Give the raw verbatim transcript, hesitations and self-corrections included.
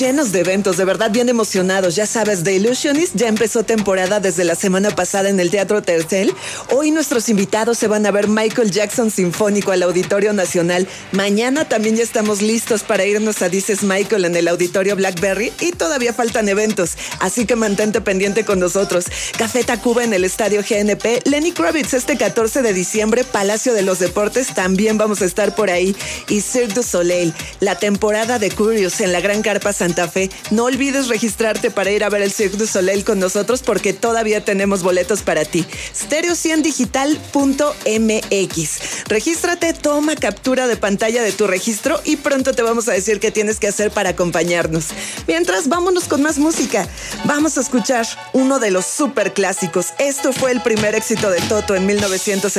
Llenos de eventos, de verdad bien emocionados. Ya sabes, The Illusionist ya empezó temporada desde la semana pasada en el Teatro Tercel. Hoy nuestros invitados se van a ver Michael Jackson Sinfónico al Auditorio Nacional. Mañana también ya estamos listos para irnos a Dices Michael en el Auditorio Blackberry y todavía faltan eventos, así que mantente pendiente con nosotros. Café Tacuba en el Estadio G N P. Lenny Kravitz este catorce de diciembre, Palacio de los Deportes, también vamos a estar por ahí. Y Cirque du Soleil, la temporada de Curious en la Gran Carpa Santa Fe. No olvides registrarte para ir a ver el Cirque du Soleil con nosotros porque todavía tenemos boletos para ti. stereo cien digital punto m x. Regístrate, toma captura de pantalla de tu registro y pronto te vamos a decir qué tienes que hacer para acompañarnos. Mientras, vámonos con más música. Vamos a escuchar uno de los super clásicos. Esto fue el primer éxito de Toto en mil novecientos setenta.